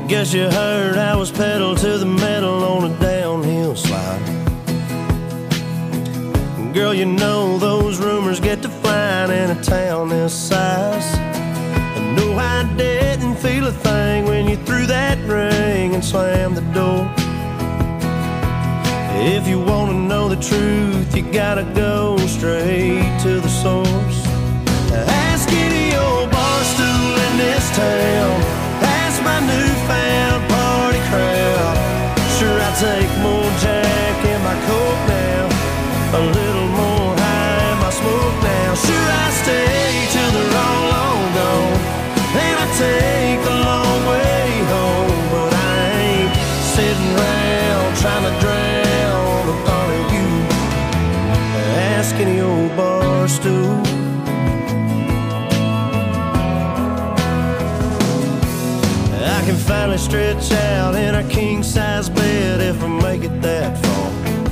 Guess you heard I was pedal to the metal on a downhill slide. Girl, you know those rumors get to flying in a town this size. And no, I didn't feel a thing when you threw that ring and slammed the door. If you want to know the truth, you gotta go straight to the source. Ask any old bar stool in this town. Ask my newfound party crowd. Sure, I take more Jack in my Coke now, a little more high in my smoke now. Sure, I stay till they're all long gone, and I take the long way home. But I ain't sitting around trying to drown the thought of you. Ask any old bar stool. I can finally stretch out in a king-size bed if I make it that far.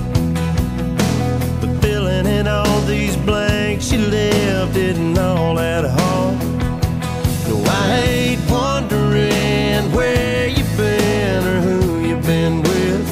But filling in all these blanks you left isn't all that hard. No, I hate wondering where you've been or who you've been with.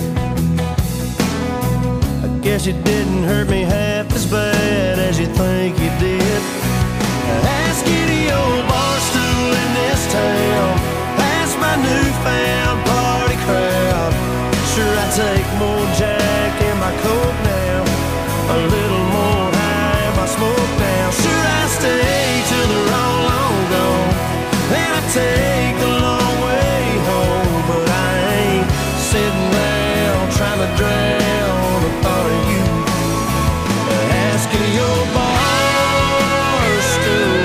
I guess you didn't hurt me half as bad as you think you did. Ask any old bar stool in this town. My newfound party crowd. Sure, I take more Jack in my Coke now, a little more high in my smoke now. Sure, I stay till they're all long gone, and I take the long way home. But I ain't sitting around trying to drown the thought of you. Ask any old bar stool.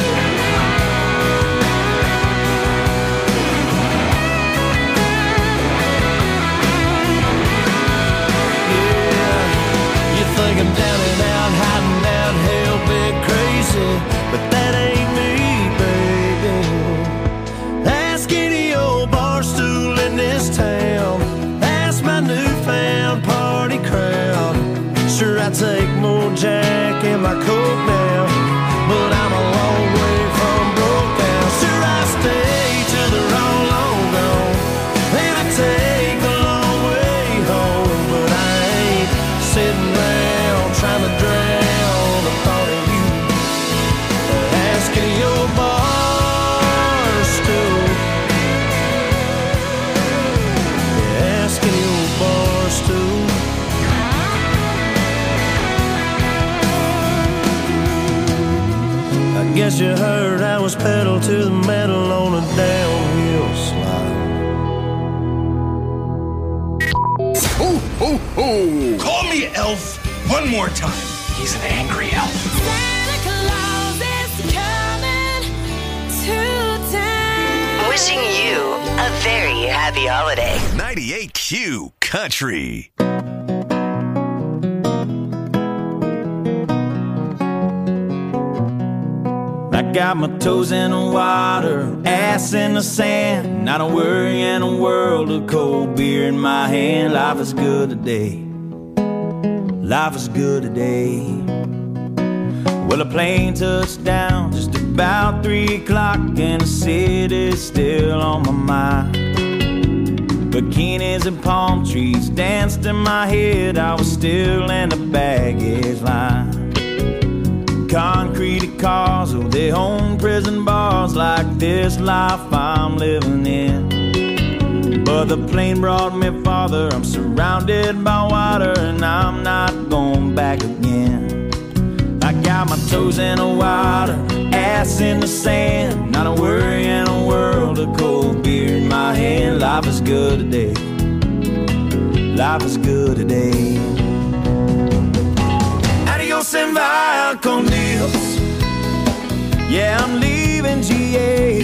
I'm down and out, hiding out, hell bit crazy, but that ain't me, baby. Ask any old bar stool in this town. Ask my newfound party crowd. Sure, I take more Jack in my Coke now, but I'm a long way from broke now. Sure, I stay till they're all long gone, and I take the long way home. But I ain't sitting around trying to drown the thought of you. Ask any old bar stool. Ask any old bar stool. I guess you heard I was pedal to the metal on a downhill slide. Ho, ho, ho! Call me Elf one more time. He's an angry elf. Santa Claus is coming to town. Wishing you a very happy holiday. 98Q Country. I got my toes in the water, ass in the sand, not a worry in a world of cold beer in my hand. Life is good today. Life is good today. Well, a plane touched down just about 3 o'clock, and the city's still on my mind. Bikinis and palm trees danced in my head. I was still in the baggage line. Concrete cars, oh, they own prison bars like this life I'm living in. But the plane brought me farther. I'm surrounded by water, and I'm not going back again. I got my toes in the water, ass in the sand, not a worry in a world of cold beer in my hand. Life is good today. Life is good today. Adios and via con Dios. Yeah, I'm leaving GA.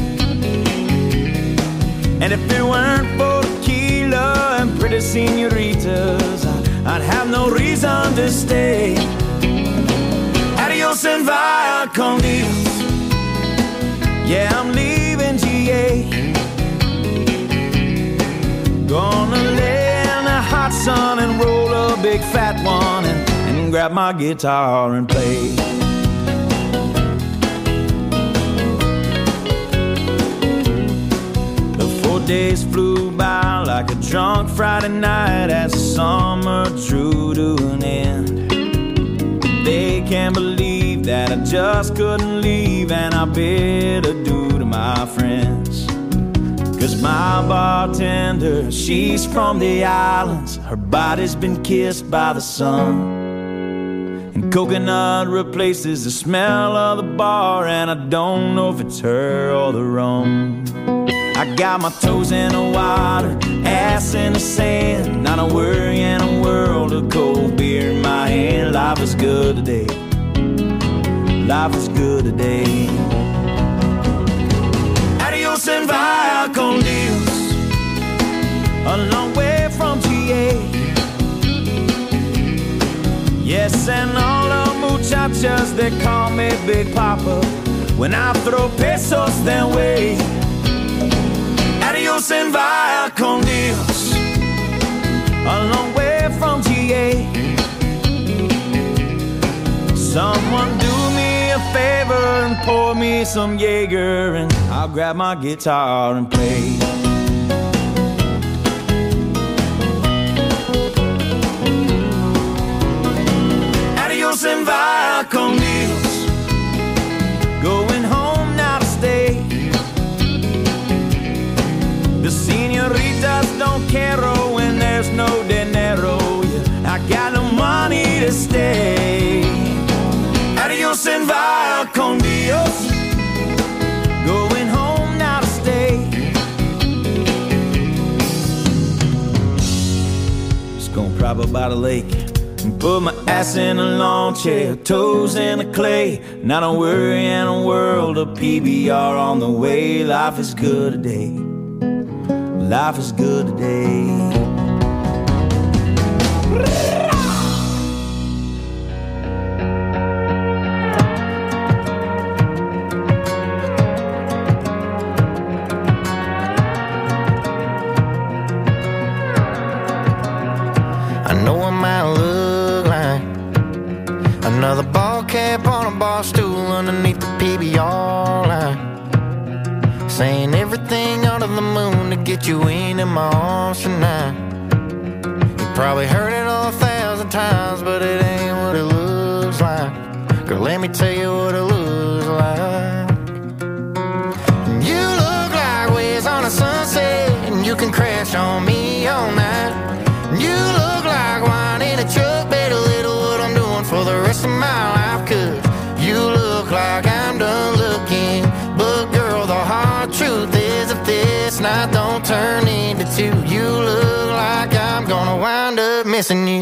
And if it weren't for tequila and pretty senoritas, I'd have no reason to stay. Adios and via con Dios. Yeah, I'm leaving GA. Gonna lay in the hot sun and roll a big fat one and grab my guitar and play. days flew by like a drunk Friday night as the summer drew to an end. They can't believe that I just couldn't leave, and I bid adieu to my friends. 'Cause my bartender, she's from the islands. Her body's been kissed by the sun, and coconut replaces the smell of the bar, and I don't know if it's her or the rum. I got my toes in the water, ass in the sand, not a worry in a world of cold beer in my hand. Life is good today. Life is good today. Adios and via con Dios, a long way from GA. Yes, and all the muchachas, they call me Big Papa when I throw pesos their way. Adios and via con Dios, a long way from GA. Someone do me a favor and pour me some Jaeger, and I'll grab my guitar and play. Adios and via con Dios, going home now to stay. The senoritas don't care when there's no dinero. Yeah, I got no money to stay. Adios and via con Dios, going home now to stay. Just gonna prop up by the lake and put my ass in a lawn chair, toes in the clay. Not a worry in a world of PBR on the way. Life is good today. Life is good today. I know I might look like another ball cap on a bar stool underneath the PBR line, saying everything under the moon to get you in my arms tonight. You probably heard it 1,000 times, but it ain't what it looks like. Girl, let me tell you what it looks like. You look like waves on a sunset, and you can crash on me all night. You look like wine in a truck, bet a little what I'm doing for the rest of my life. 'Cause you look like I'm done looking, but girl, the hard truth is if this night don't turn into two, you look like I'm gonna wind up missing you.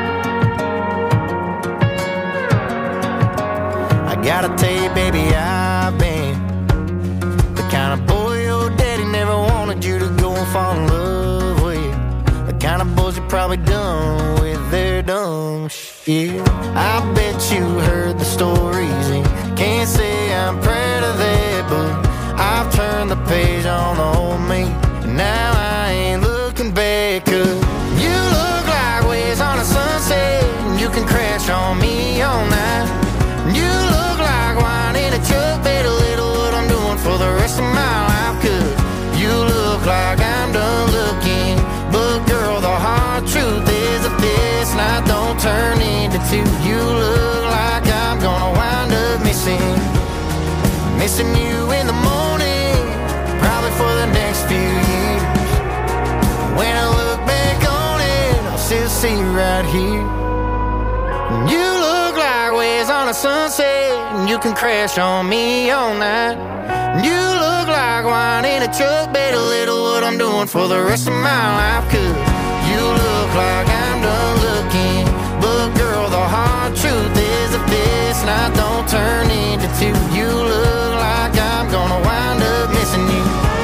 I gotta tell you, baby, I've been the kind of boy your daddy never wanted you to go and fall in love with. The kind of boys you probably done with their dumb shit. I bet you heard the stories and can't say I'm proud of that, but I've turned the page on the old me, and now I ain't looking back. 'Cause you look like waves on a sunset, and you can crash on me all night. You look like wine in a truck, bet a little what I'm doing for the rest of my life. 'Cause you look like I'm done looking, but girl, the hard truth is if this night don't turn into two, you look like I'm gonna wind up missing you in the morning, probably for the next few years. When I look back on it, I'll still see you right here. You look like waves on a sunset, and you can crash on me all night. You look like wine in a truck, bet a little what I'm doing for the rest of my life. 'Cause you look like I'm done looking, but girl, the hard truth is if this night don't turn into two, you look like I'm gonna wind up missing you.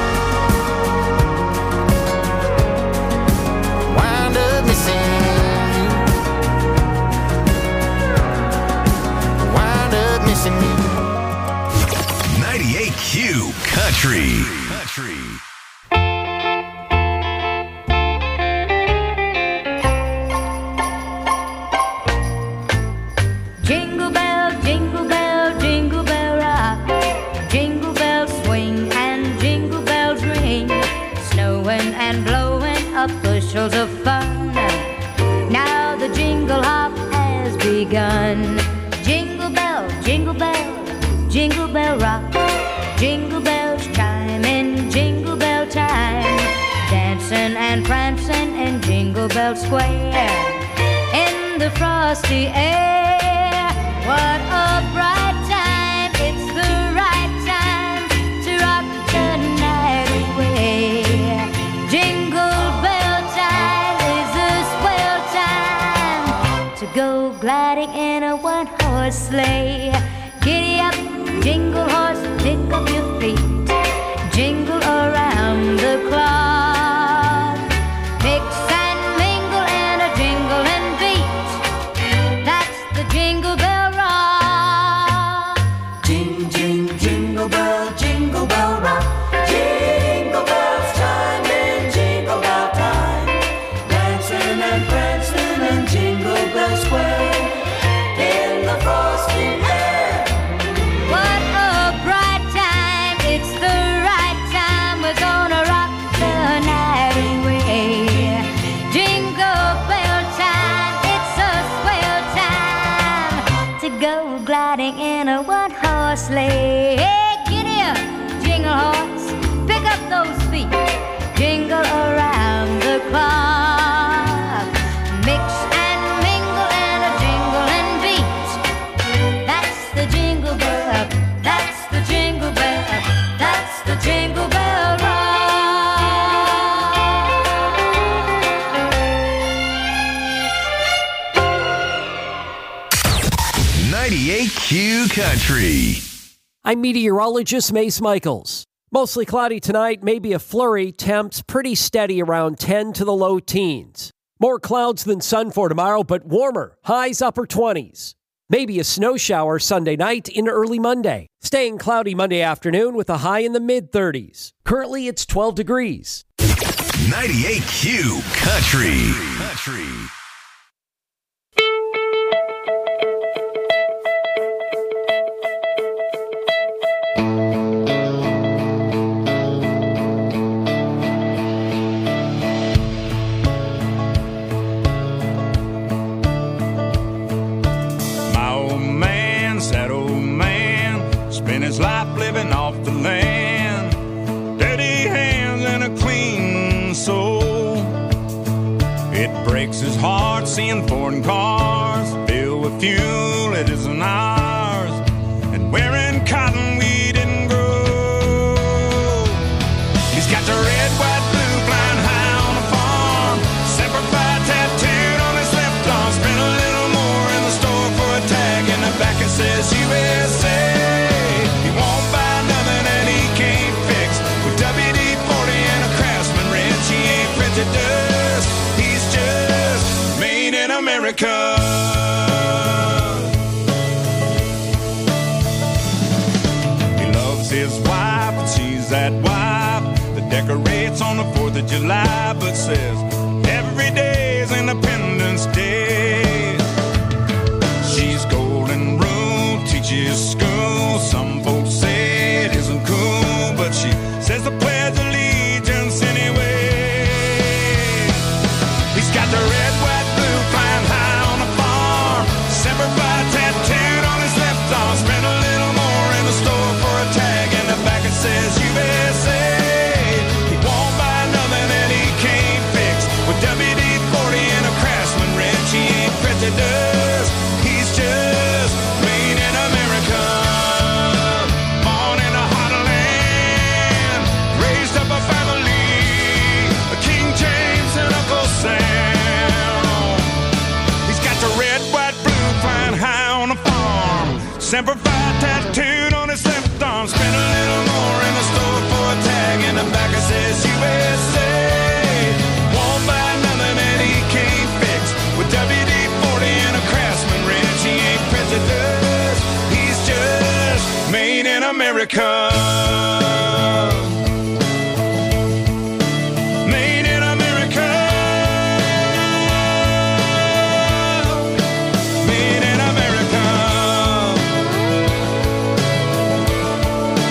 Wind up missing you. Wind up missing you. 98Q Country. Jingle bell, jingle bell, jingle bell rock. of bushels of fun. Now the jingle hop has begun. Jingle bell, jingle bell rock. Jingle bells chime in jingle bell time. Dancing and prancing in Jingle Bell Square. In the frosty air, what a bright time. It's the right time to rock the night away. Jingle bell time is a swell time to go gliding in a one-horse sleigh. Giddy up, jingle horse, pick up your feet. Jingle around the clock. Mix and mingle and a jingling beat. That's the Jingle Bell Rock. Jing, jing, jingle bell rock. Jingle bells chime in jingle bell time. Dancing and prancing in Jingle Bell Square. In the frosty air. What a bright time. It's the right time. We're gonna rock the night away. Jingle bell time. It's a swell time to go gliding in a one-horse sleigh. Hey, giddy up, jingle horse. Pick up those feet. Jingle around the clock. Mix and mingle and a jingling beat. That's the Jingle Bell. That's the Jingle Bell. That's the Jingle Bell Rock. 98Q Country. I'm meteorologist Mace Michaels. Mostly cloudy tonight, maybe a flurry. Temps pretty steady around 10 to the low teens. More clouds than sun for tomorrow, but warmer. Highs upper 20s. Maybe a snow shower Sunday night into early Monday. Staying cloudy Monday afternoon with a high in the mid-30s. Currently, it's 12 degrees. 98Q Country. My old man, sad old man, spent his life living off the land. Dirty hands and a clean soul. It breaks his heart seeing foreign cars filled with fuel it isn't ours, and wearing cotton we didn't grow. He's got the red, white, blue flying high on the farm. Semper Fi tattooed on his left arm. Spent a little more in the store for a tag. In the back it says USA. He won't buy nothing that he can't fix. With WD-40 and a Craftsman wrench, he ain't prejudiced. He's just made in America. He loves his wife, and she's that wife that decorates on the 4th of July, but says every day is Independence Day. She's golden rule, teaches school. Some folks say it isn't cool, but she says the Pledge of Allegiance anyway. He's got the red, white, blue flying high on the farm. Semper Fi tattooed on his left arm. Spent a little more in the store for a tag. In the back it says USA. He won't buy nothing that he can't fix. With WD-40 and a Craftsman wrench, he ain't prejudiced. He's just made in America. Born in a heartland, raised up a family, a King James and Uncle Sam. He's got the red, white, blue flying high on the farm. Semper Fi tattooed on his left arm. Spent a little more in the store for a tag. In the back it says USA. Won't buy nothing that he can't fix. With WD-40 and a Craftsman wrench, he ain't prejudiced. He's just made in America. Made in America. Made in America.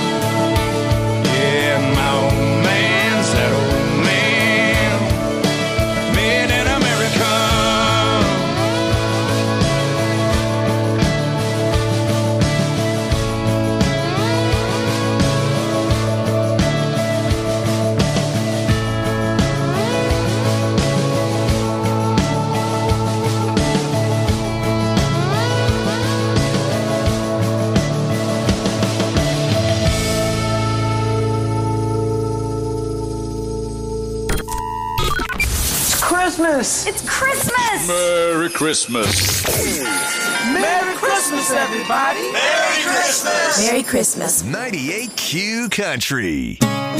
Yeah, my old man, sad old man, Christmas! It's Christmas! Merry Christmas. Merry Christmas, everybody! Merry Christmas. Merry Christmas. 98Q Country.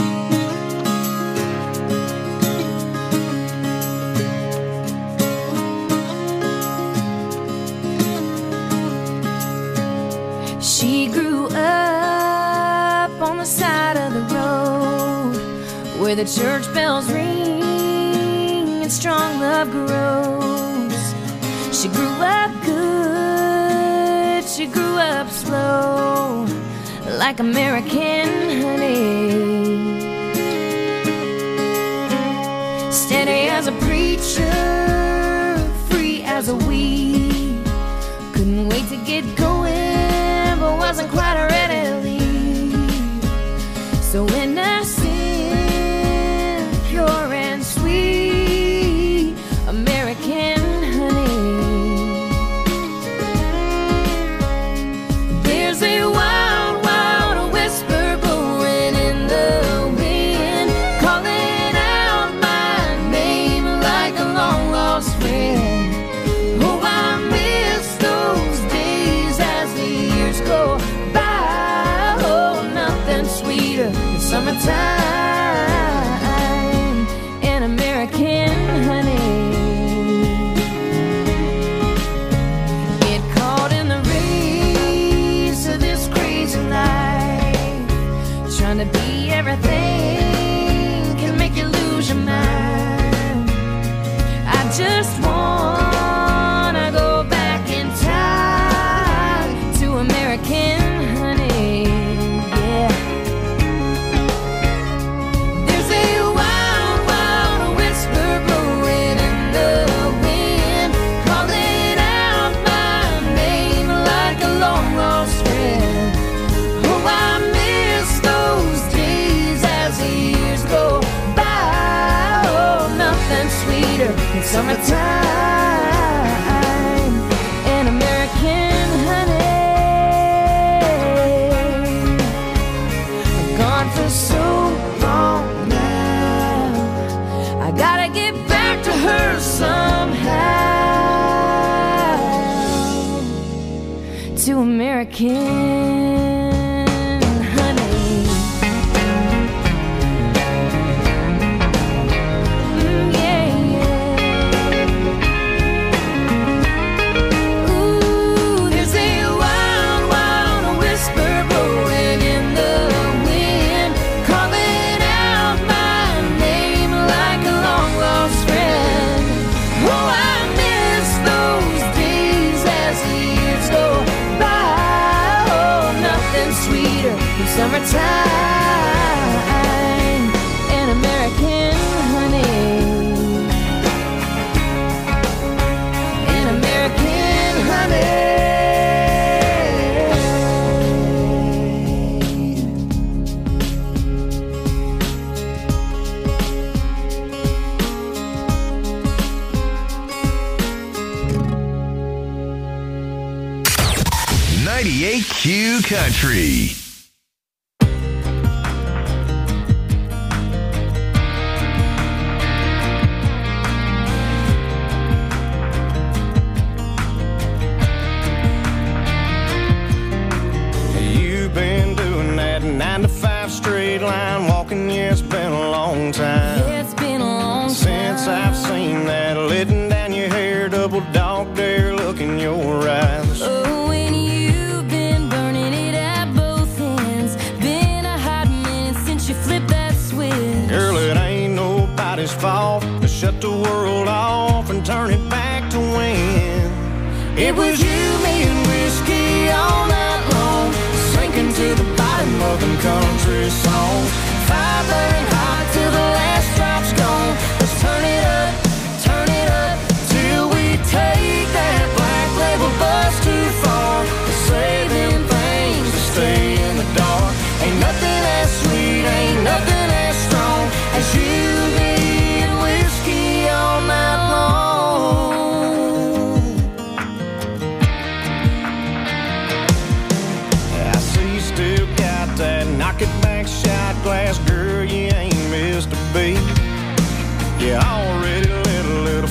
She grew up on the side of the road where the church bells ring and strong love grows. She grew up good, she grew up slow, like American honey. Steady as a preacher, free as a weed. Couldn't wait to get going, but wasn't quite ready to leave. So innocent, pure and sweet, American honey. There's a wild, wild whisper blowing in the wind, calling out my name like a long lost friend. Oh, I miss those days as the years go by. Oh, nothing sweeter than summertime and American honey. Get caught in the race of this crazy life, trying to be everything can make you lose your mind. I just wanna go back in time to American honey, yeah. There's a wild, wild whisper blowing in the wind, calling out my name like a long lost friend. Oh, I miss those days as the years go by. Oh, nothing sweeter than summertime and American honey. I'm gone for so long now, I gotta get back to her somehow, to American honey. Yeah, yeah. Ooh, there's a wild, wild whisper blowing in the wind, calling out my name like a long lost friend. Oh, I miss those days as the years go by. Oh, nothing sweeter than summertime and American honey. And American honey. .98Q Country. You've been doing that 9 to 5 straight line walking, yeah, it's been a long time. It's been a long time since I've seen that letting down your hair, double dog dare look in your eyes. Oh, and you've been burning it at both ends. Been a hot minute since you flipped that switch. Girl, it ain't nobody's fault to shut the world off and turn it back to when it was you, me, and whiskey all night long, sinking to the bottom of them country songs. Fire burning hot till the last drop's gone. Let's turn it up till we take that black label bus too far. Say them things to stay in the dark. Ain't nothing as sweet, ain't nothing as strong as you, me, and whiskey all night long. I see you still got that knock it back shot glass, girl, you ain't missed a beat. You already let a little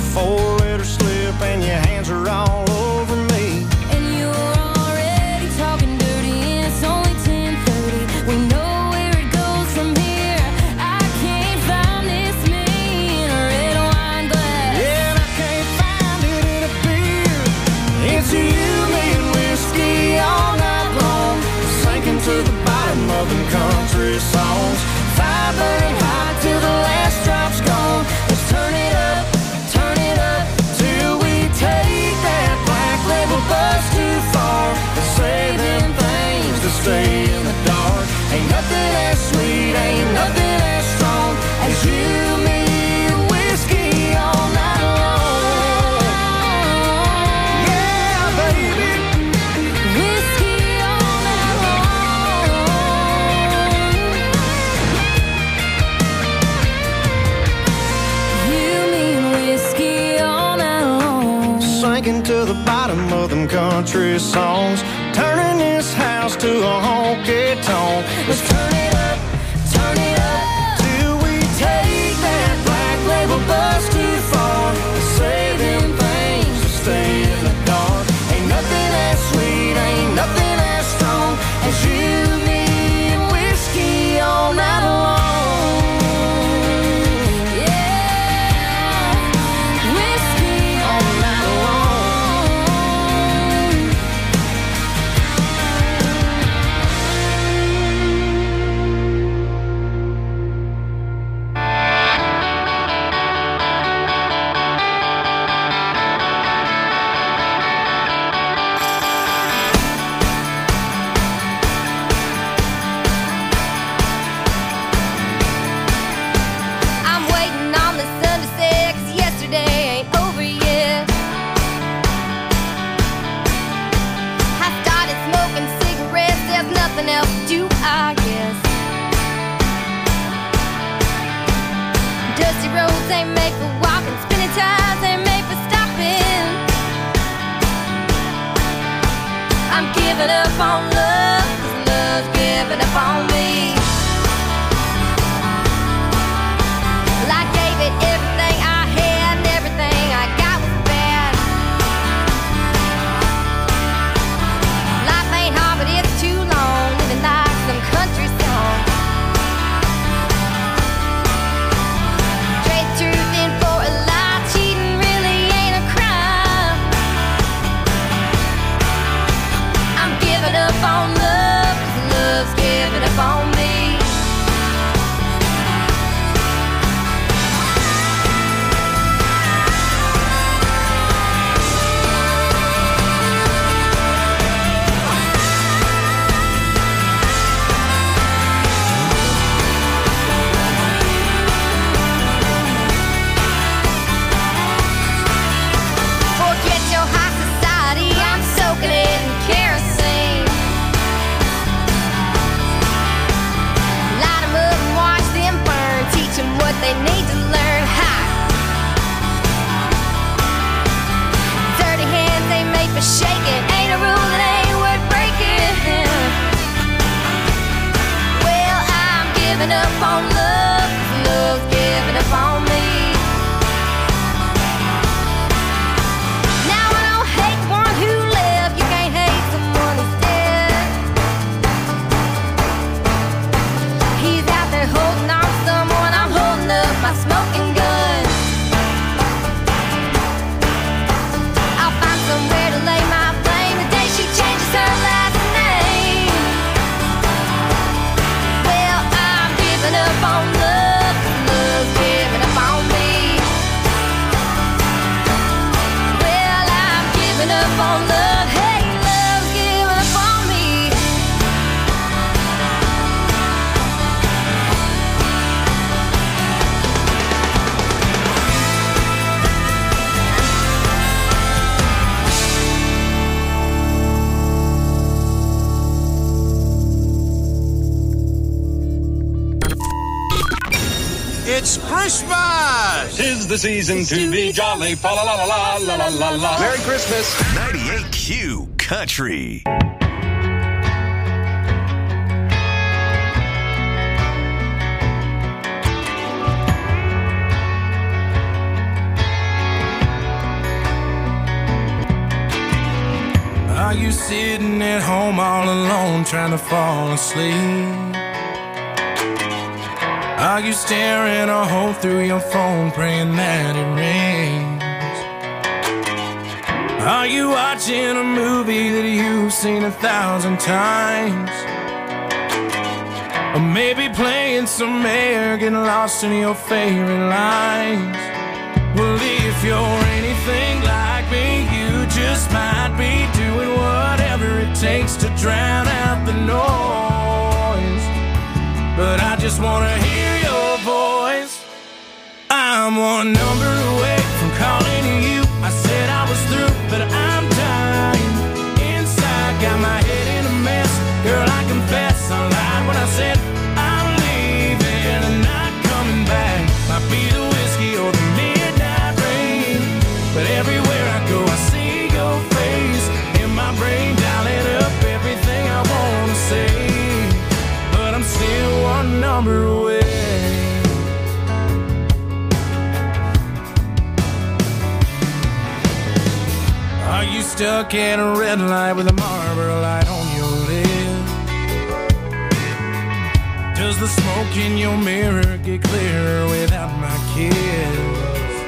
sinking to the bottom of them country songs, turning this house to a honky-tonk. Let's turn it up till we take that black label bus too far. Saving things to stay in the dark. Ain't nothing as sweet, ain't nothing as strong as you, me, and whiskey all night long. It's Christmas! 'Tis the season to be jolly. Fa la la la la la la la la. Merry Christmas. 98Q Country. Are you sitting at home all alone trying to fall asleep? Are you staring a hole through your phone praying that it rains? Are you watching a movie that you've seen 1,000 times? Or maybe playing some air, getting lost in your favorite lines? Well, if you're anything like me, you just might be doing whatever it takes to drown out the noise. But I just wanna hear your voice. I'm one number away from calling you. I said I was through, but I'm dying inside. Got my head in a mess. Girl, I confess I lied when I said I'm leaving and not coming back. Might be the whiskey or the midnight rain, but everywhere I go I see stuck at a red light with a Marlboro light on your lip? Does the smoke in your mirror get clearer without my kiss?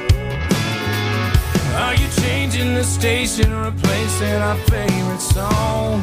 Are you changing the station, replacing our favorite song?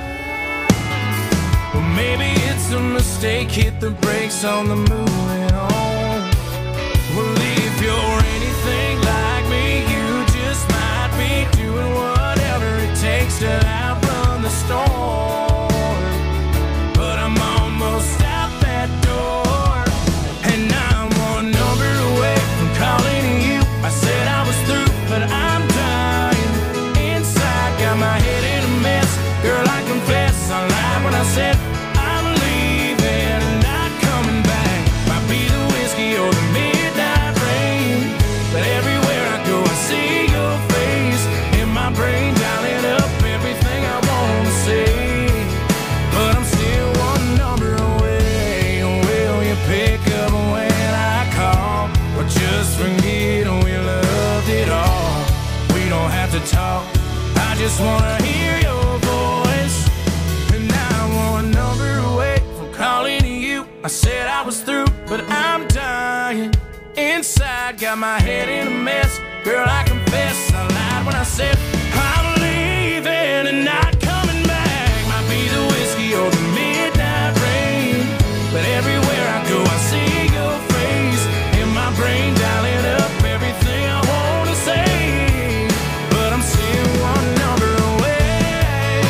Well, maybe it's a mistake, hit the brakes on the moving on. Well, if you're anything like me, you just might be doing whatever it takes to outrun the storm. But I'm almost out that door, and I'm one number away from calling you. I said I was through, but I'm dying inside, got my head in a mess. Girl, I confess, I lied when I said I'm leaving and not coming back. Might be the whiskey or the midnight rain, but everywhere I go I see your face in my brain, dialing up everything I want to say. But I'm still one number away. Will you pick up when I call, or just forget we loved it all? We don't have to talk, I just wanna hear your voice. And now I'm one number away from calling you. I said I was through, but I'm dying inside, got my head in a mess. Girl, I confess, I lied when I said I'm leaving and not coming back. Might be the whiskey or the midnight rain, but everywhere I go I see your face in my brain, dialing up everything I wanna say. But I'm still one number away,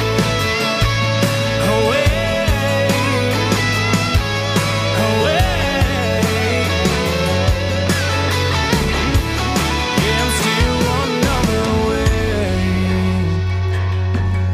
away, away. Yeah, I'm still one number away.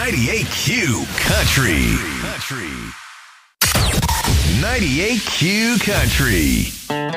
98Q Country. 98Q Country.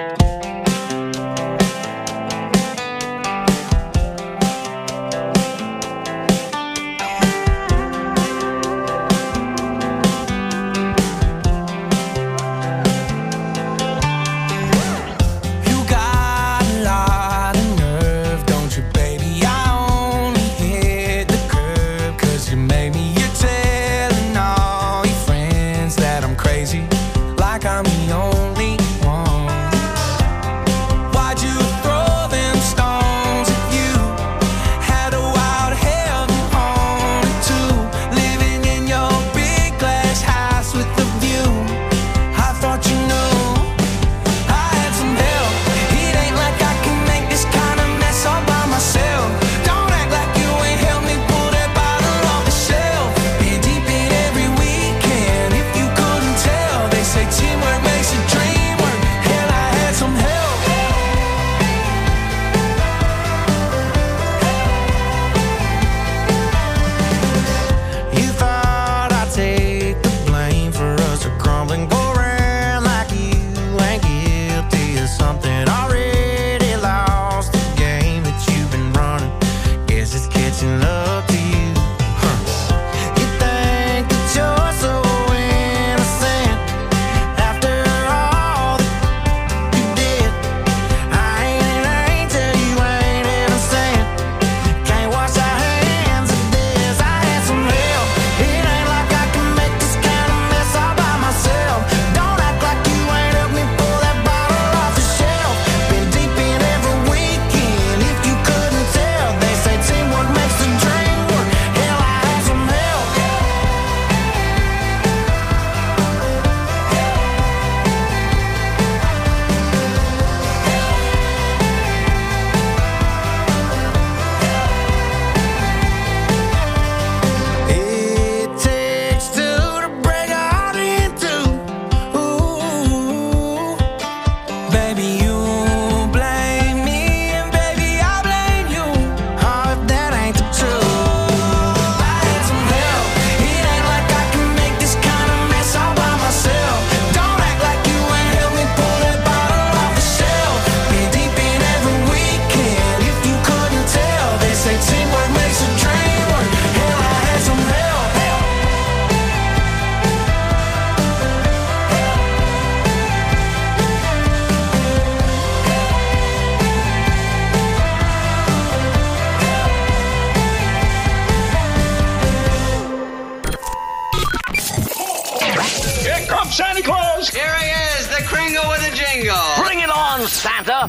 Santa Claus! Here he is, the Kringle with a jingle. Bring it on, Santa!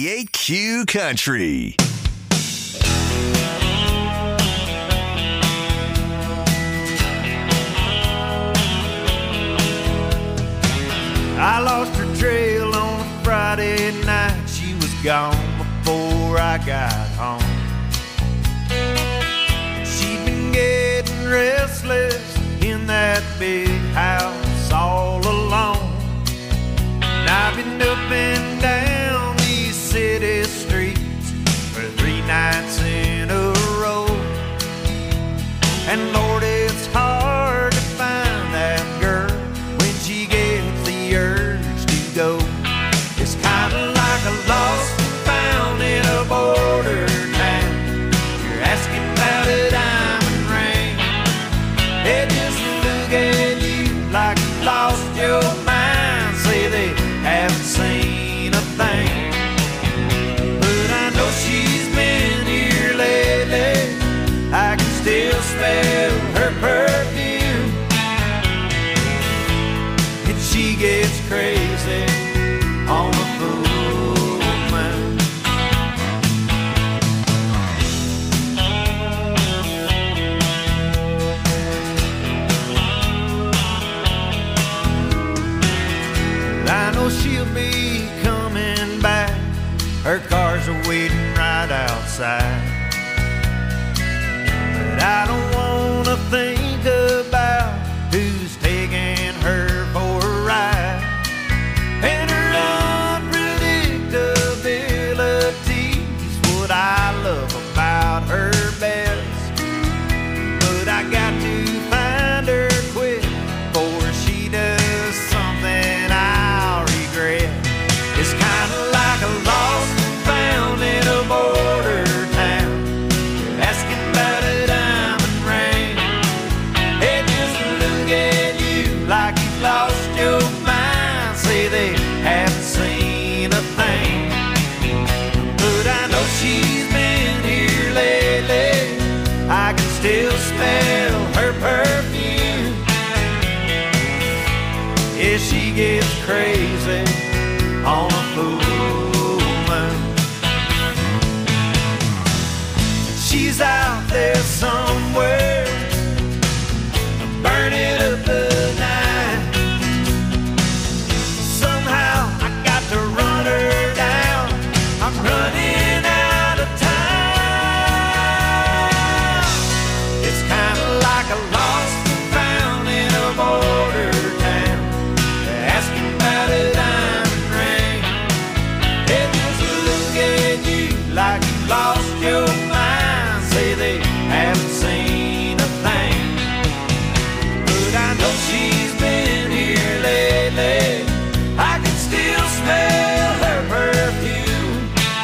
98Q Country. I lost her trail on a Friday night. She was gone before I got home. She'd been getting restless in that big house all alone. And I've been up and down these city streets for 3 nights in a row. And Lord, it's hard to find that girl when she gets the urge to go. It's kind of like a lost and found in a border town. You're asking about a diamond ring. They just look at you like you lost your mind. Say they haven't seen a thing. But I know she's been here lately. I can still smell her perfume. And she gets crazy on a full moon. I know she'll be coming back. Her cars are waiting right outside. But I don't want to think about who's taking her for a ride. And her unpredictability's what I love about her best. But I got to smell her perfume. Yeah, she gets crazy on a full moon. She's out there somewhere, burning up the night. Somehow I got to run her down. I'm running out of time. It's kind of like a lost and found in a border town, asking about a diamond ring. They just look at you like you lost your mind. Say they haven't seen a thing, but I know she's been here lately. I can still smell her perfume.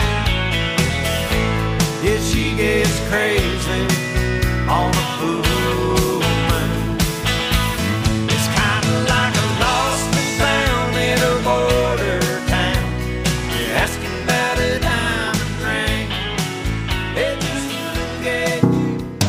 Yeah, she gets crazy on a full moon. It's kind of like a lost and found in a border town. You're asking about a diamond ring. They just look at you.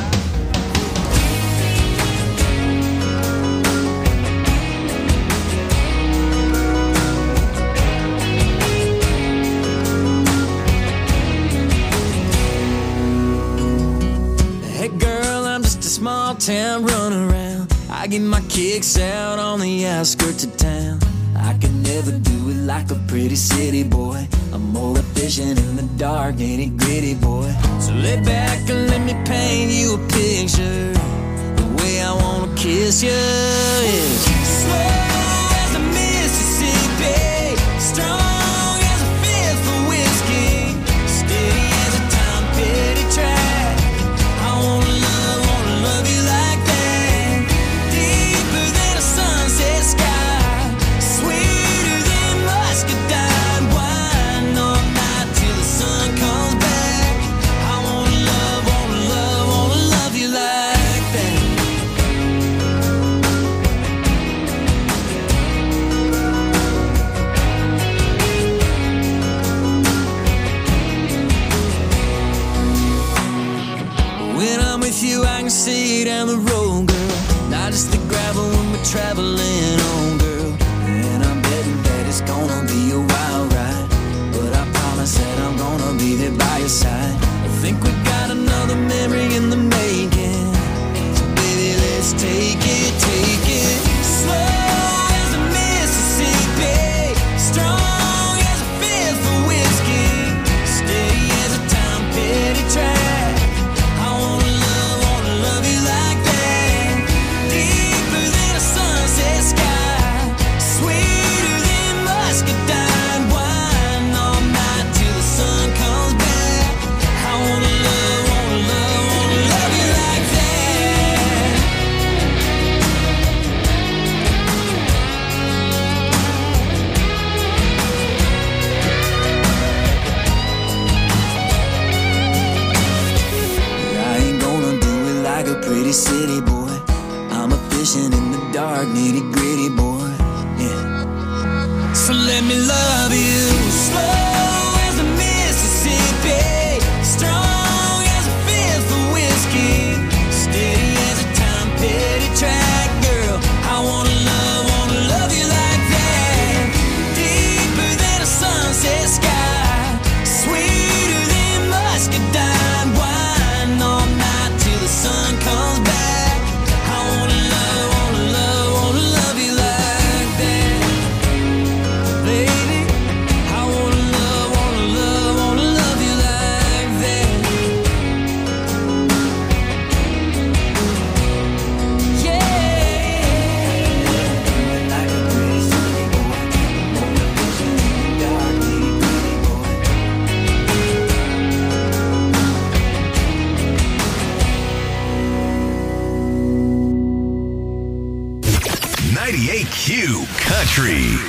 Hey girl, I'm just a small town running around. I get my kicks out on the outskirts of town. I can never do it like a pretty city boy. I'm more efficient in the dark, nitty gritty boy. So lay back and let me paint you a picture, the way I wanna kiss you is slow as a Mississippi, strong as a fifth of whiskey, steady as a Tom Petty track. I wanna love you like that, deeper than a sunset sky, sweeter than muscadine wine, all night till the sun comes back. I wanna love you like that. When I'm with you, I can see down the road, girl. Not just the gravel when we're traveling on, girl. And I'm betting that it's gonna be a wild ride, but I promise that I'm gonna be there by your side. I think we got another memory in the making, so baby, let's take it slow as a Mississippi, strong as a fifth of whiskey, steady as a Tom Petty track. I wanna love you like that, deeper than a sunset sky, sweeter than muscadine wine, all night till the sun comes back. I wanna love you like that. I ain't gonna do it like a pretty city boy. I'm a fishing in the dark, nitty gritty boy. Yeah. So let me love you slow as a Mississippi, strong as a fifth of whiskey, steady as a Tom Petty track, girl. I wanna love you like that, deeper than a sunset sky, sweeter than muscadine wine, all night till the sun comes back. I wanna love you like that, baby. I wanna love you like that. Yeah. Like a pretty city boy, more efficient in the dark, nitty gritty boy. 98Q Country.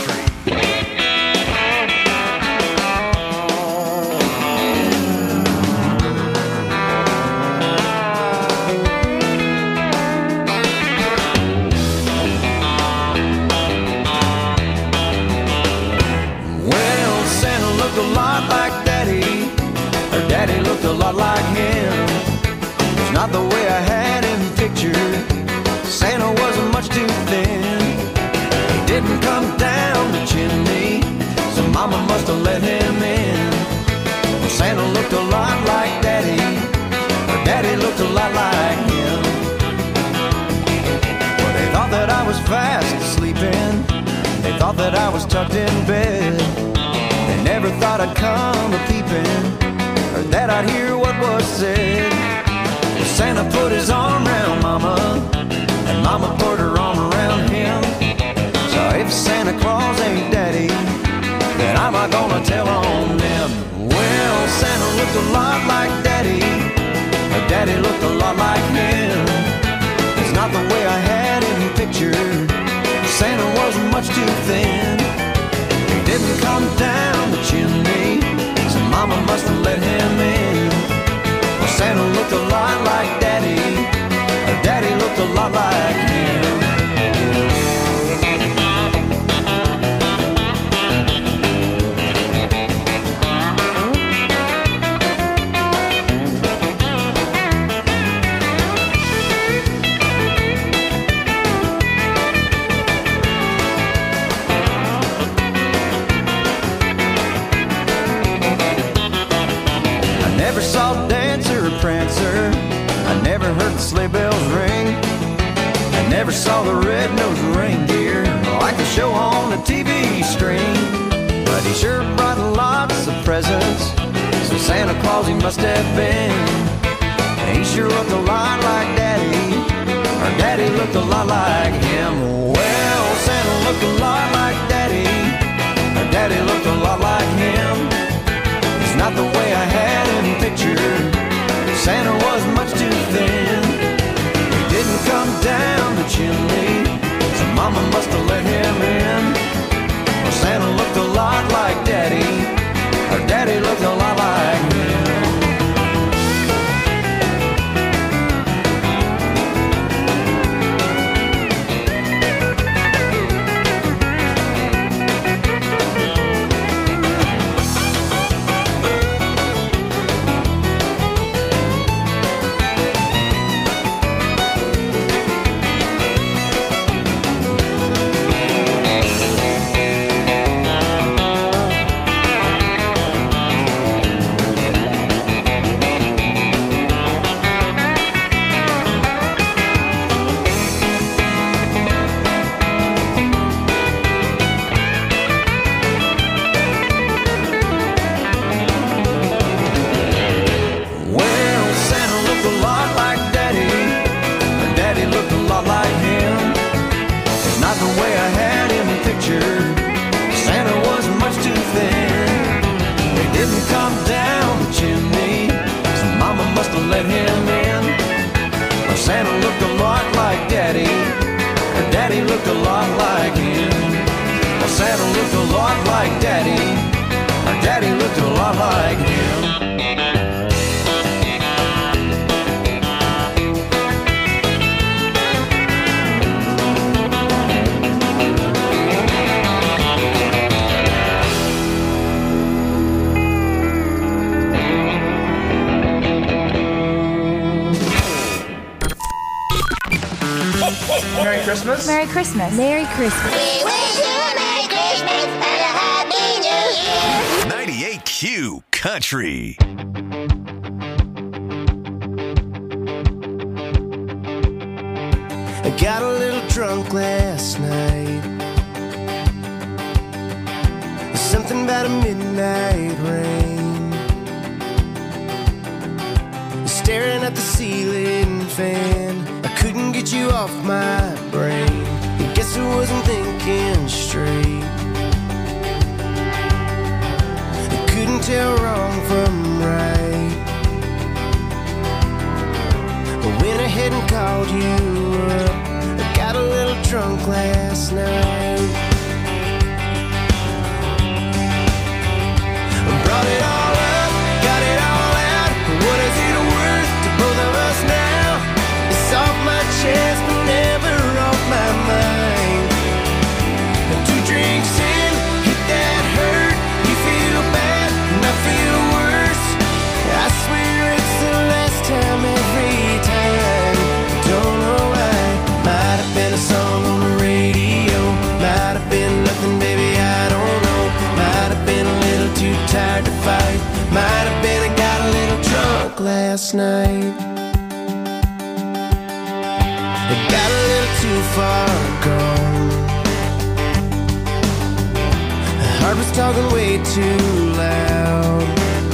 Well, Santa looked a lot like Daddy. Her daddy looked a lot like him. It's not the way I had thought that I was tucked in bed. They never thought I'd come a-peeping, or that I'd hear what was said. Santa put his arm around Mama, and Mama put her arm around him. So if Santa Claus ain't Daddy, then I'm not gonna tell on them. Well, Santa looked a lot like Daddy, but Daddy looked a lot like him. It's not the way I had him pictured. Santa wasn't much too thin. He didn't come down the chimney, so Mama must have let him in. Well, Santa looked a lot like Daddy, or Daddy looked a lot like him. Never saw Dancer or Prancer, I never heard the sleigh bells ring, I never saw the red-nosed reindeer like the show on the TV screen. But he sure brought lots of presents, so Santa Claus he must have been. He sure looked a lot like Daddy, or Daddy looked a lot like him. Well, Santa looked a lot like Daddy, or Daddy looked a lot like him. It's not the way I had him pictured. Santa was much too thin. He didn't come down the chimney, so Mama must have let him in. Well, Santa looked a lot like Daddy, or Daddy looked a lot like him. Let him in. Well, Santa looked a lot like Daddy, or Daddy looked a lot like him. Well, Santa looked a lot like Daddy, or Daddy looked a lot like him. Merry Christmas. Merry Christmas. Merry Christmas. We wish you a Merry Christmas and a Happy New Year. 98Q Country. I got a little drunk last night. Something about a midnight rain, staring at the ceiling fan. I couldn't get you off my brain. I guess I wasn't thinking straight. I couldn't tell wrong from right. I went ahead and called you up. I got a little drunk last night. I brought it all up, got it all out. What is it worth to both of us now? It's off my chest, but never off my mind. 2 drinks in, hit that hurt. You feel bad, and I feel worse. I swear it's the last time every time. Don't know why. Might have been a song on the radio. Might have been nothing, baby, I don't know. Might have been a little too tired to fight. Might have been I got a little drunk last night. I got a little too far gone. talking way too loud.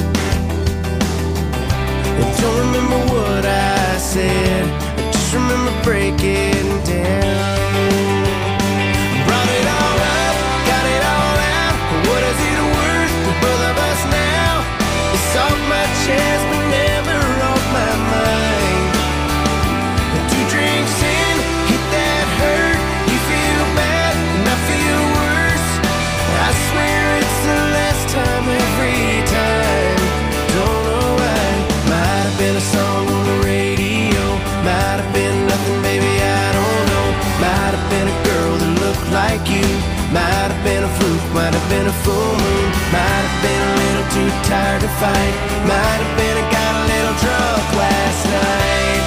I don't remember what I said, I just remember breaking down. Brought it all up, got it all out. What is it worth to both of us now? It's off my chest but never off my mind. 2 drinks in, hit that hurt. You feel bad and I feel worse. I swear it's the last time every time. Don't know why. Might have been a song on the radio, might have been nothing, baby, I don't know. Might have been a girl that looked like you, might have been a fluke, might have been a full moon, might have been a little too tired to fight, might have been I got a little drunk last night.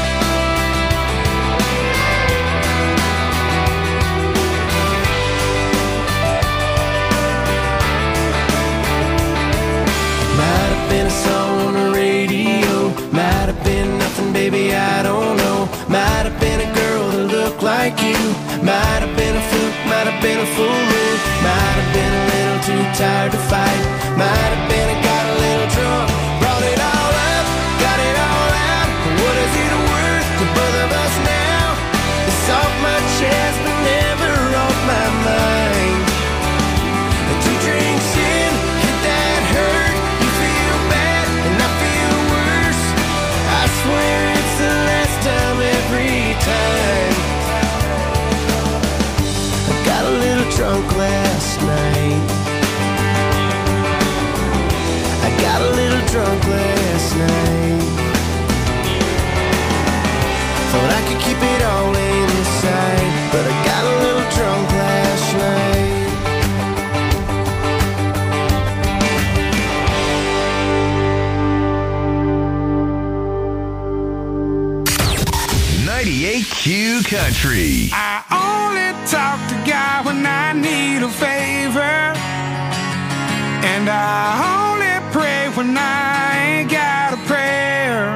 Might have been a song on the radio, might have been nothing, baby, I don't know. Might have been a girl that looked like you, might have been a fluke, might have been a full moon, might have been a little too tired to fight, might have been I got a little drunk. Brought it all up, got it all out. What is it worth to both of us now? It's off my chest but never off my mind. 2 drinks in, hit that hurt. You feel bad and I feel worse. I swear it's the last time every time. I got a little drunk last night. I got a little drunk last night. Thought I could keep it all inside, but I got a little drunk last night. Q Country. I only talk to God when I need a favor, and I only pray when I ain't got a prayer.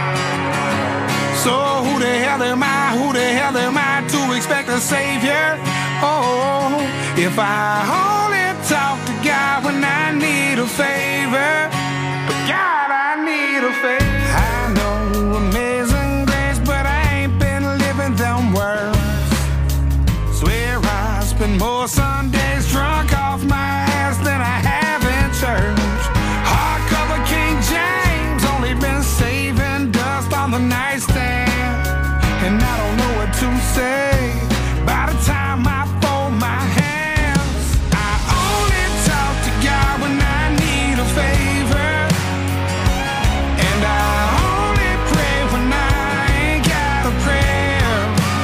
So who the hell am I? Who the hell am I to expect a savior? Oh, if I only talk to God when I need a favor, but God, I need a favor. I know amazing grace, but I ain't been living them words. Swear I spend more Sundays drunk off my ass than I have in church. Hardcover King James, only been saving dust on the nightstand, and I don't know what to say by the time I fold my hands. I only talk to God when I need a favor, and I only pray when I ain't got a prayer.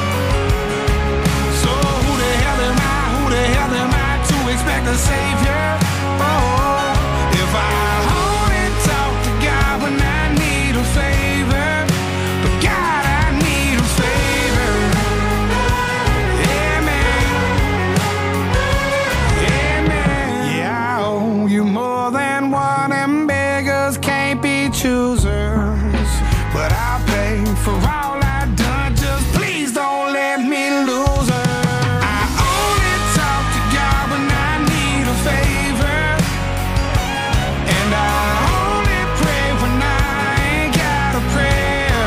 So who the hell am I? Who the hell am I to expect a savior? Oh, if I only talk to God when I need a favor, but God, I need a favor. Amen. Amen. Yeah, I owe you more than one, and beggars can't be choosers. But I'll pay for all I've done, just please don't let me lose her. I only talk to God when I need a favor, and I only pray when I ain't got a prayer.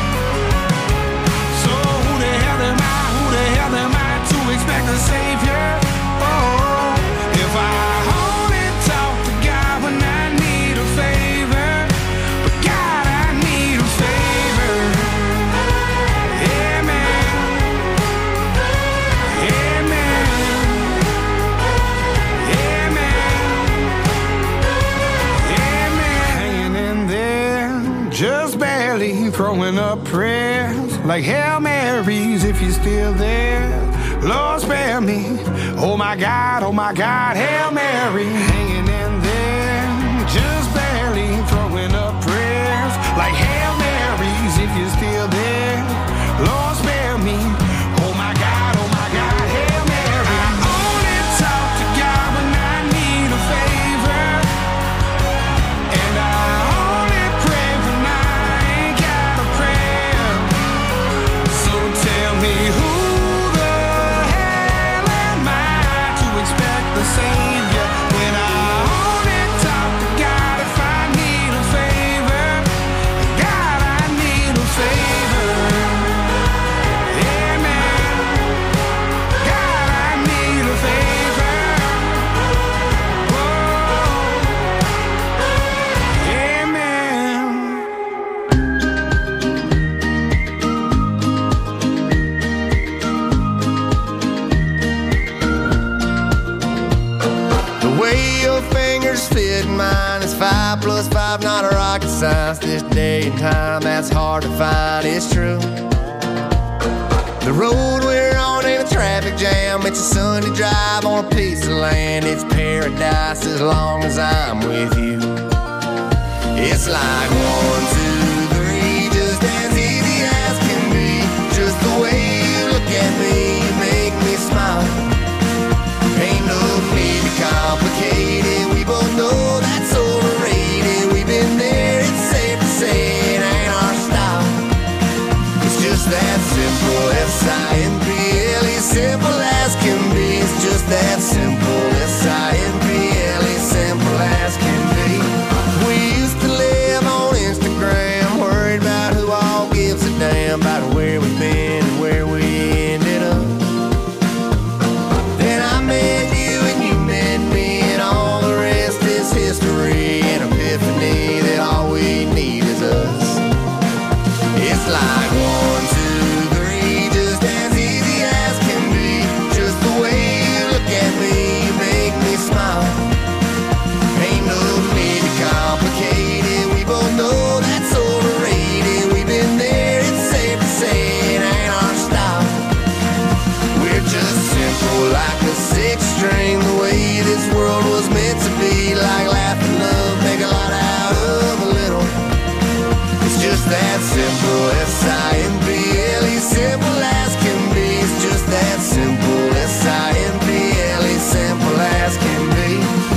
So who the hell am I? Who the hell am I to expect a savior? Oh, if I only talk to God when I need a favor, but God, I need a favor. Amen. Amen. Amen. Amen. Hanging in there, just barely throwing up prayers like Hail Marys if you're still there. Lord, spare me. Oh my God, Hail Mary. Hanging in there, just barely throwing up prayers like Hail Marys if you're still there. Lord, spare me. Oh my God, Hail Mary. I only talk to God when I need a favor, and I only pray when I ain't got a prayer. So tell me who the hell am I to expect the Savior when I 5 plus 5, not a rocket science. This day and time, that's hard to find, it's true. The road we're on ain't a traffic jam. It's a Sunday drive on a piece of land. It's paradise as long as I'm with you. It's like 1, 2, 3, just as easy as can be. Just the way you look at me, you make me smile. Ain't no need to complicate it. We both know that's overrated. We've been there, it's safe to say it ain't our style. It's just that simple, S-I-M-P-L-E, simple as can be. It's just that simple, S-I-M-P-L-E, simple as can be. We used to live on Instagram, worried about who all gives a damn about where we've been and where we ended up. Then I met you and you met me, and all the rest is history. An epiphany that all we need is us. It's like 1, 2, 3, just as easy as can be. Just the way you look at me, you make me smile. Ain't no need to complicate it. We both know that's overrated. We've been there, it's safe to say it ain't our style. We're just simple like a 6th string. The way this world was meant to be. Like laugh and love, make a lot out of a little. It's just that simple, S-I-M-P-L-E, simple as can be. It's just that simple, S-I-M-P-L-E, simple as can be.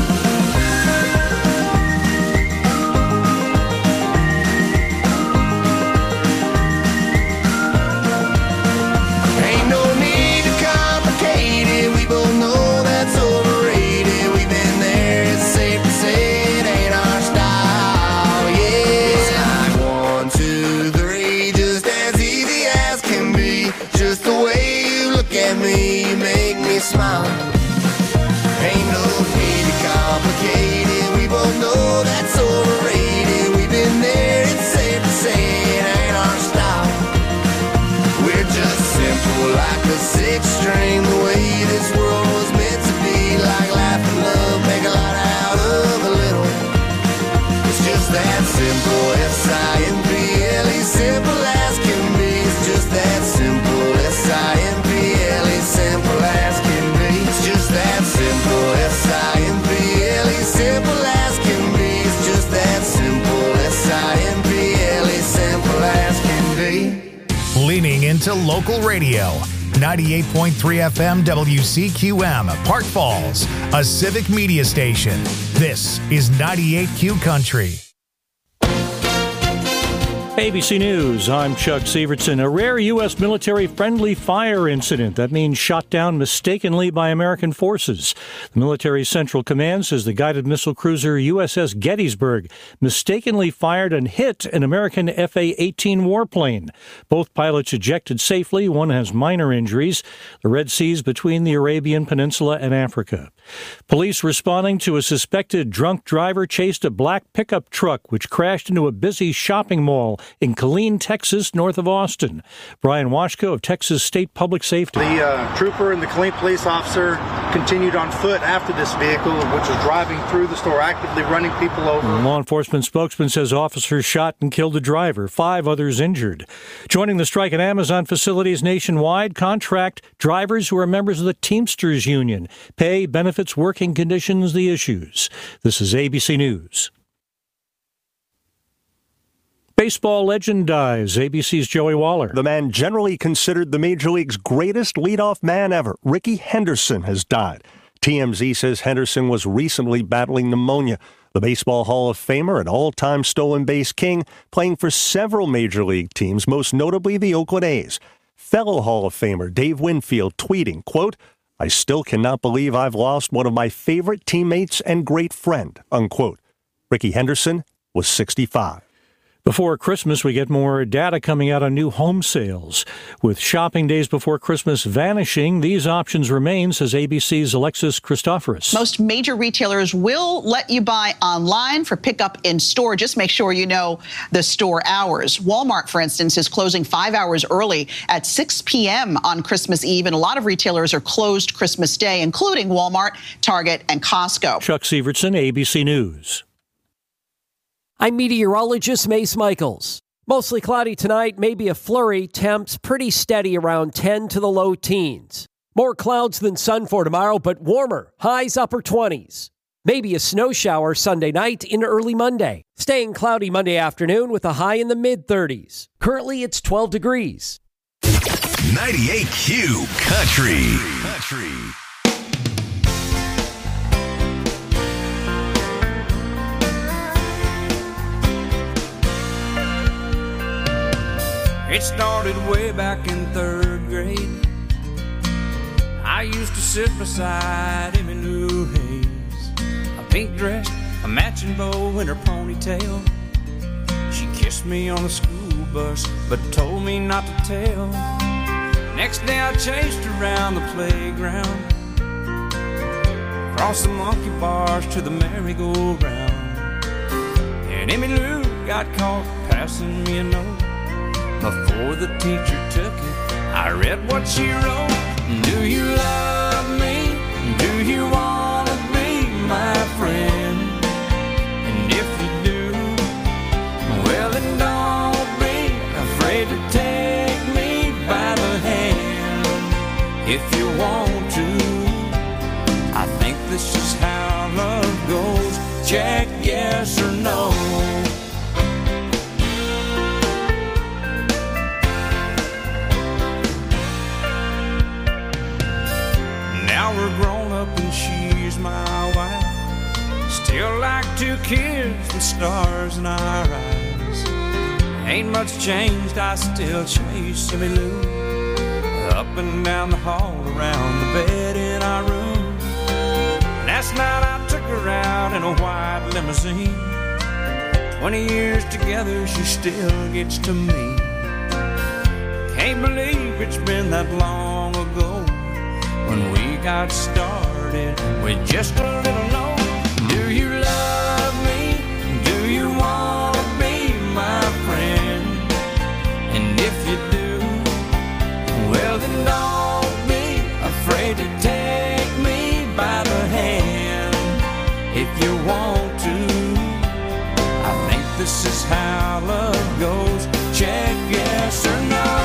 Ain't no need to complicate it. We both know that's overrated. We've been there, it's safe to say it ain't our style. Yeah, it's like 1, 2, 3, just as easy as can be. Just the way you look at me, you make me smile. Ain't no need to complicate it. We both know that's overrated. We've been there, it's safe to say it ain't our style. We're just simple like a 6th string. The way this world was meant to be. Like laugh and love, make a lot out of a little. It's just that simple, S-I-M-P-L-E, simple as can be. It's just that simple, S-I-M-P-L-E, simple as can be. It's just that simple, S-I-M-P-L-E, simple as can be. It's just that simple, S-I-M-P-L-E, simple as can be. Leaning into local radio. 98.3 FM WCQM, Park Falls, a civic media station. This is 98Q Country. ABC News, I'm Chuck Severson. A rare U.S. military-friendly fire incident. That means shot down mistakenly by American forces. The military Central Command says the guided missile cruiser USS Gettysburg mistakenly fired and hit an American FA-18 warplane. Both pilots ejected safely. One has minor injuries. The Red Sea's between the Arabian Peninsula and Africa. Police responding to a suspected drunk driver chased a black pickup truck which crashed into a busy shopping mall in Killeen, Texas, north of Austin. Brian Washko of Texas State Public Safety. The trooper and the Killeen police officer continued on foot after this vehicle, which was driving through the store, actively running people over. Law enforcement spokesman says officers shot and killed the driver, 5 others injured. Joining the strike at Amazon facilities nationwide, contract drivers who are members of the Teamsters Union. Pay, benefits, working conditions, the issues. This is ABC News. Baseball legend dies. ABC's Joey Waller. The man generally considered the Major League's greatest leadoff man ever, Ricky Henderson, has died. TMZ says Henderson was recently battling pneumonia. The Baseball Hall of Famer and all-time stolen base king, playing for several Major League teams, most notably the Oakland A's. Fellow Hall of Famer Dave Winfield tweeting, quote, "I still cannot believe I've lost one of my favorite teammates and great friend," unquote. Ricky Henderson was 65. Before Christmas, we get more data coming out on new home sales. With shopping days before Christmas vanishing, these options remain, says ABC's Alexis Christoforous. Most major retailers will let you buy online for pickup in store. Just make sure you know the store hours. Walmart, for instance, is closing 5 hours early at 6 p.m. on Christmas Eve, and a lot of retailers are closed Christmas Day, including Walmart, Target, and Costco. Chuck Severson, ABC News. I'm meteorologist Mace Michaels. Mostly cloudy tonight, maybe a flurry. Temps pretty steady around 10 to the low teens. More clouds than sun for tomorrow, but warmer. Highs upper 20s. Maybe a snow shower Sunday night into early Monday. Staying cloudy Monday afternoon with a high in the mid-30s. Currently, it's 12 degrees. 98Q Country. It started way back in 3rd grade. I used to sit beside Emmylou Hayes, a pink dress, a matching bow in her ponytail. She kissed me on the school bus, but told me not to tell. Next day I chased around the playground, across the monkey bars to the merry-go-round. And Emmylou got caught passing me a note. Before the teacher took it, I read what she wrote. Do you love me? Do you want to be my friend? And if you do, well then don't be afraid to take me by the hand. If you want to, I think this is how love goes. Check yes or no. Now we're grown up and she's my wife. Still like 2 kids with stars in our eyes. Ain't much changed, I still chase Emmylou up and down the hall, around the bed in our room. Last night I took her out in a white limousine. 20 years together, she still gets to me. Can't believe it's been that long ago when we got started with just a little note. Do you love me? Do you want to be my friend? And if you do, well then don't be afraid to take me by the hand. If you want to, I think this is how love goes. Check yes or no.